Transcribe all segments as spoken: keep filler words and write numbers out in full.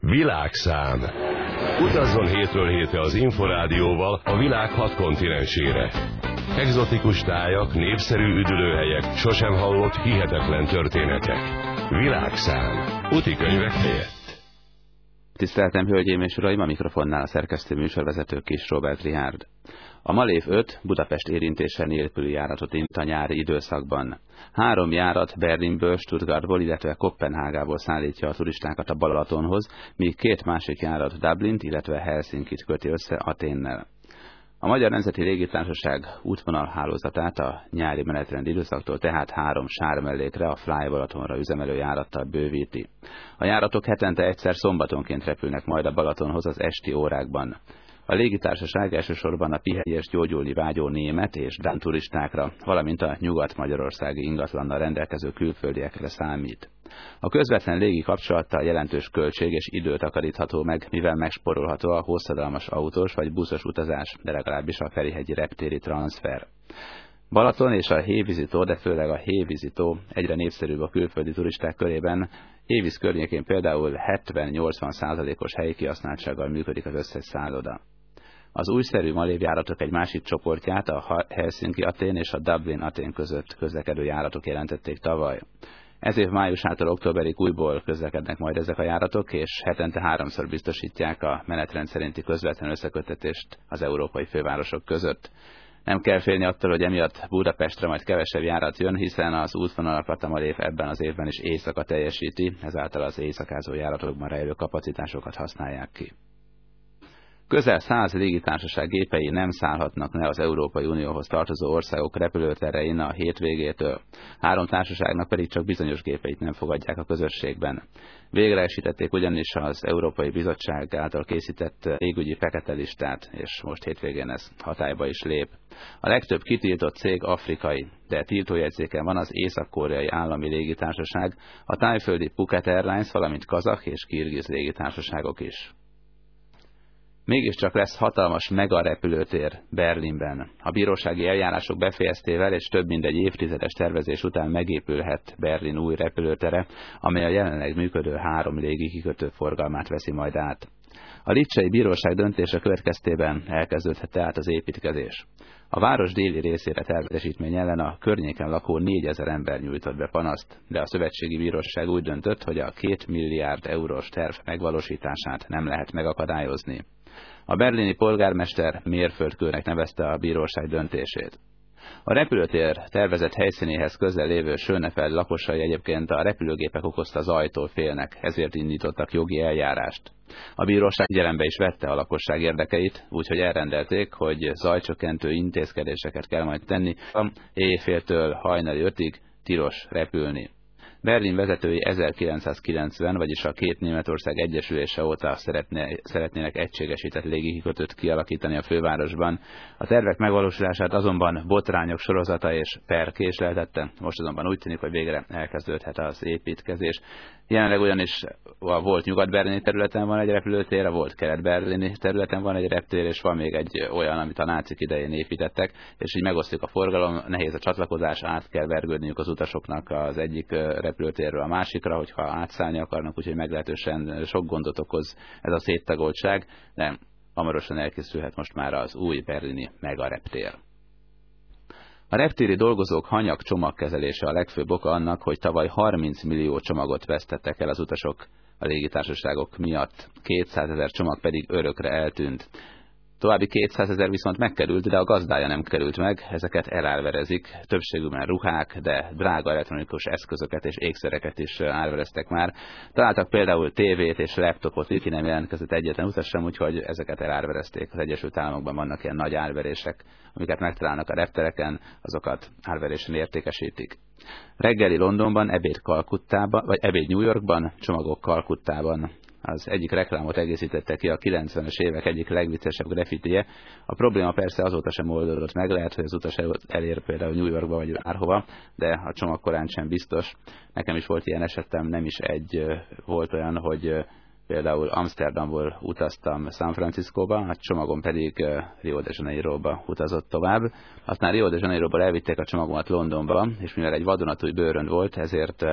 Világszám. Utazzon hétről hétre az Inforádióval a világ hat kontinensére. Egzotikus tájak, népszerű üdülőhelyek, sosem hallott hihetetlen történetek. Világszám. Utikönyvek helyett. Tiszteltem, hölgyeim és uraim, a mikrofonnál a szerkesztő műsorvezető Kis Róbert Richárd. A Malév öt Budapest érintése nélküli járatot indít a nyári időszakban. Három járat Berlinből, Stuttgartból, illetve Koppenhágából szállítja a turistákat a Balatonhoz, míg két másik járat Dublint, illetve Helsinkit köti össze Athénnel. A Magyar Nemzeti Légitársaság útvonalhálózatát a nyári menetrend időszaktól tehát három sármellékre, a Fly Balatonra üzemelő járattal bővíti. A járatok hetente egyszer szombatonként repülnek majd a Balatonhoz az esti órákban. A légitársaság elsősorban a pihenni és gyógyulni vágyó német és dán turistákra, valamint a nyugat-magyarországi ingatlannal rendelkező külföldiekre számít. A közvetlen légi kapcsolattal jelentős költség és idő takarítható meg, mivel megspórolható a hosszadalmas autós vagy buszos utazás, de legalábbis a ferihegyi reptéri transfer. Balaton és a hévízitó, de főleg a hévízitó egyre népszerűbb a külföldi turisták körében. Hévíz környékén például hetven-nyolcvan százalékos helyi kihasználtsággal működik az összes szálloda. Az újszerű Malév járatok egy másik csoportját, a Helsinki-Athén és a Dublin-Athén között közlekedő járatok jelentették tavaly. Ez év májusától októberig újból közlekednek majd ezek a járatok, és hetente háromszor biztosítják a menetrend szerinti közvetlen összeköttetést az európai fővárosok között. Nem kell félni attól, hogy emiatt Budapestre majd kevesebb járat jön, hiszen az útvonalakat a Malév ebben az évben is éjszaka teljesíti, ezáltal az éjszakázó járatokban rejlő kapacitásokat használják ki. Közel száz légitársaság gépei nem szállhatnak le az Európai Unióhoz tartozó országok repülőterein a hétvégétől. Három társaságnak pedig csak bizonyos gépeit nem fogadják a közösségben. Véglegesítették ugyanis az Európai Bizottság által készített légügyi fekete listát, és most hétvégén ez hatályba is lép. A legtöbb kitiltott cég afrikai, de tiltójegyzéken van az észak-koreai állami légitársaság, a tájföldi Phuket Airlines, valamint kazakh és kirgiz légitársaságok is. Mégiscsak lesz hatalmas megarepülőtér Berlinben. A bírósági eljárások befejeztével és több mint egy évtizedes tervezés után megépülhet Berlin új repülőtere, amely a jelenleg működő három légi kikötő forgalmát veszi majd át. A lipcsei bíróság döntése következtében elkezdődhet tehát az építkezés. A város déli részére tervezésítmény ellen a környéken lakó négyezer ember nyújtott be panaszt, de a szövetségi bíróság úgy döntött, hogy a két milliárd eurós terv megvalósítását nem lehet megakadályozni. A berlini polgármester mérföldkőnek nevezte a bíróság döntését. A repülőtér tervezett helyszínéhez közel lévő Schönefeld lakosai egyébként a repülőgépek okozta zajtól félnek, ezért indítottak jogi eljárást. A bíróság figyelembe is vette a lakosság érdekeit, úgyhogy elrendelték, hogy zajcsökkentő intézkedéseket kell majd tenni, éjféltől hajnali ötig tilos repülni. Berlin vezetői ezerkilencszázkilencven, vagyis a két Németország egyesülése óta szeretné, szeretnének egységesített légikikötőt kialakítani a fővárosban. A tervek megvalósulását azonban botrányok sorozata és per késleltette, most azonban úgy tűnik, hogy végre elkezdődhet az építkezés. Jelenleg ugyanis a volt nyugat-berlini területen van egy repülőtér, a volt kelet-berlini területen van egy reptér, és van még egy olyan, amit a nácik idején építettek, és így megosztjuk a forgalom, nehéz a csatlakozás, át kell vergődniük az utasoknak az egyik repülőtérről a másikra, hogyha átszállni akarnak, úgyhogy meglehetősen sok gondot okoz ez a széttagoltság, de hamarosan elkészülhet most már az új berlini megareptér. A reptéri dolgozók hanyag csomagkezelése a legfőbb oka annak, hogy tavaly harminc millió csomagot vesztettek el az utasok a légitársaságok miatt, kétszázezer csomag pedig örökre eltűnt. További kétszázezer viszont megkerült, de a gazdája nem került meg, ezeket elárverezik, többségükben ruhák, de drága elektronikus eszközöket és ékszereket is árvereztek már. Találtak például tévét és laptopot, itt nem jelentkezett egyetlen utas sem, úgyhogy ezeket elárverezték. Az Egyesült Államokban vannak ilyen nagy árverések, amiket megtalálnak a reptereken, azokat árverésen értékesítik. Reggeli Londonban, ebéd Kalkuttában, vagy ebéd New Yorkban, csomagok Kalkuttában. Az egyik reklámot egészítette ki a kilencvenes évek egyik legviccesebb graffitije. A probléma persze azóta sem oldódott meg, lehet, hogy az utas elér például New Yorkba vagy bárhova, de a csomag korán sem biztos. Nekem is volt ilyen esetem, nem is egy, volt olyan, hogy például Amsterdamból utaztam San Franciscóba, a csomagom pedig Rio de Janeiroba utazott tovább. Aztán Rio de Janeiroból elvitték a csomagomat Londonba, és mivel egy vadonatúj bőrönd volt, ezért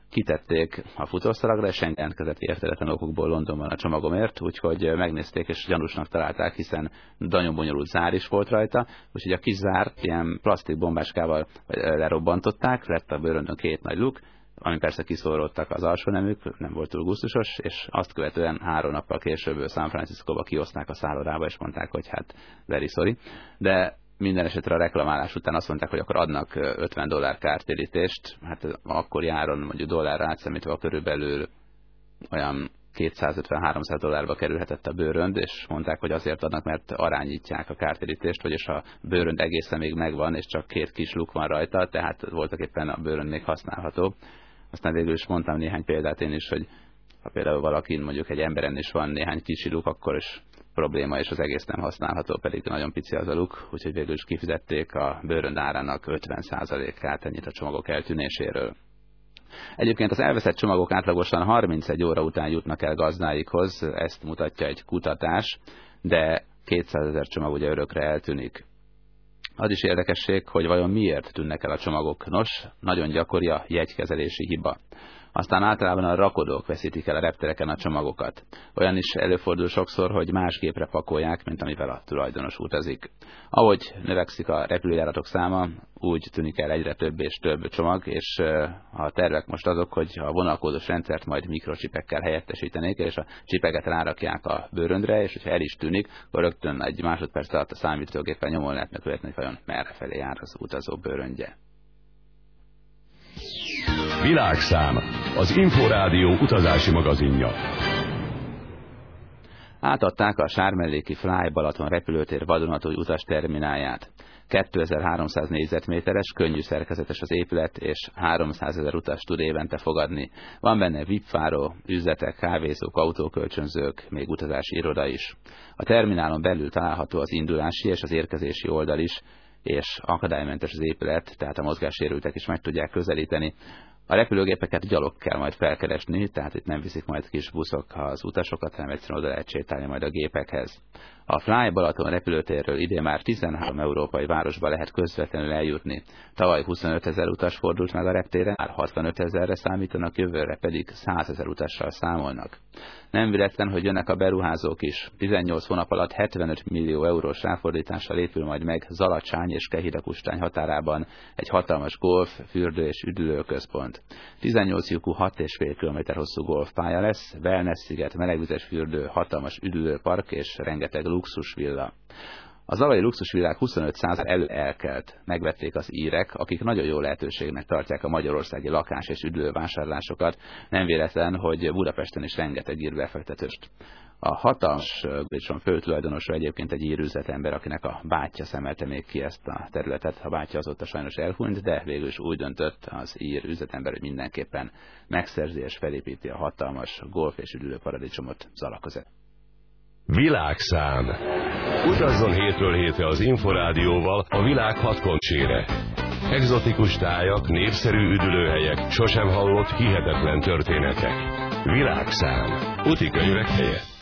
kitették a futószalagra, és senki jelentkezett érthetetlen okokból Londonban a csomagomért, úgyhogy megnézték és gyanúsnak találták, hiszen nagyon bonyolult zár is volt rajta, úgyhogy a kis zárt ilyen plastik bombáskával lerobbantották, lett a bőröndön két nagy luk, amin persze kiszóródtak az alsó nemük, nem volt túl gusztusos, és azt követően három nappal később San Franciscóba kioszták a szállodába, és mondták, hogy hát very sorry. De minden esetre a reklamálás után azt mondták, hogy akkor adnak ötven dollár kártérítést, hát akkor járon mondjuk dollárra átszámítva körülbelül olyan kétszázötven-háromszáz dollárba kerülhetett a bőrönd, és mondták, hogy azért adnak, mert arányítják a kártérítést, vagyis a bőrönd egészen még megvan, és csak két kis luk van rajta, tehát voltak éppen a bőrönd még használható. Aztán végül is mondtam néhány példát én is, hogy ha például valakin, mondjuk egy emberen is van néhány kicsi luk, akkor is probléma, és az egész nem használható, pedig nagyon pici az a luk, úgyhogy végül is kifizették a bőrönd árának ötven százalékát ennyit a csomagok eltűnéséről. Egyébként az elveszett csomagok átlagosan harmincegy óra után jutnak el gazdáikhoz, ezt mutatja egy kutatás, de kétszázezer csomag ugye örökre eltűnik. Az is érdekesség, hogy vajon miért tűnnek el a csomagok. Nos, nagyon gyakori a jegykezelési hiba. Aztán általában a rakodók veszítik el a reptereken a csomagokat. Olyan is előfordul sokszor, hogy más gépre pakolják, mint amivel a tulajdonos utazik. Ahogy növekszik a repülőjáratok száma, úgy tűnik el egyre több és több csomag, és a tervek most azok, hogy a vonalkódos rendszert majd mikrocsipekkel helyettesítenék, és a csipeket rárakják a bőröndre, és hogyha el is tűnik, akkor rögtön egy másodperc alatt a számítógéppel nyomon lehetne követni, hogy vajon merre felé jár az utazó bőröndje. Világszám, az Inforádió utazási magazinja. Átadták a Sármelléki Fly Balaton repülőtér vadonatúj utasterminálját. kétezer-háromszáz négyzetméteres, könnyű szerkezetes az épület, és háromszázezer utas tud évente fogadni. Van benne vé i pé-fáró, üzletek, kávézók, autókölcsönzők, még utazási iroda is. A terminálon belül található az indulási és az érkezési oldal is, és akadálymentes az épület, tehát a mozgássérültek is meg tudják közelíteni. A repülőgépeket gyalog kell majd felkeresni, tehát itt nem viszik majd kis buszok az utasokat, hanem egyszerűen oda lehet sétálni majd a gépekhez. A Fly Balaton repülőtérről idén már tizenhárom európai városba lehet közvetlenül eljutni. Tavaly huszonötezer utas fordult meg a reptéren, már hatvanötezerre számítanak, jövőre pedig százezer utassal számolnak. Nem véletlen, hogy jönnek a beruházók is. tizennyolc hónap alatt hetvenöt millió eurós ráfordítással épül majd meg Zalacsány és Kehida-Kustány határában egy hatalmas golf, fürdő és üdülőközpont. tizennyolc lyukú hat egész öt kilométer hosszú golfpálya lesz, wellness-sziget, melegvizes fürdő, hatalmas üdülőpark és rengeteg luxusvilla. A zalai luxusvillák huszonöt százaléka elő elkelt, megvették az írek, akik nagyon jó lehetőségnek tartják a magyarországi lakás és üdülővásárlásokat, nem véletlen, hogy Budapesten is rengeteg ír befektetőst. A hatalmas Glicson főtulajdonosa egyébként egy ír üzletember, akinek a bátyja szemelte még ki ezt a területet. A bátyja azóta sajnos elhunyt, de végül is úgy döntött az ír üzletember, hogy mindenképpen megszerzi és felépíti a hatalmas golf és üdülőparadicsomot Zala között. Világszám. Utazzon hétről hétre az Inforádióval a világ hat kontinensére. Egzotikus tájak, népszerű üdülőhelyek, sosem hallott hihetetlen történetek. Világszám. Útikönyvek helyett.